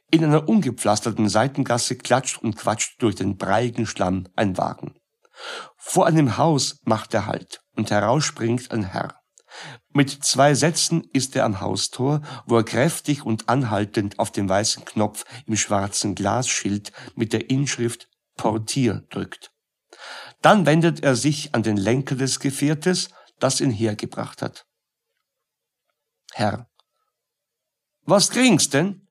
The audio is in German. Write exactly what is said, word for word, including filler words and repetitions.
In einer ungepflasterten Seitengasse klatscht und quatscht durch den breiigen Schlamm ein Wagen. Vor einem Haus macht er Halt und heraus springt ein Herr. Mit zwei Sätzen ist er am Haustor, wo er kräftig und anhaltend auf den weißen Knopf im schwarzen Glasschild mit der Inschrift Portier drückt. Dann wendet er sich an den Lenker des Gefährtes, das ihn hergebracht hat. Herr: Was kriegst denn?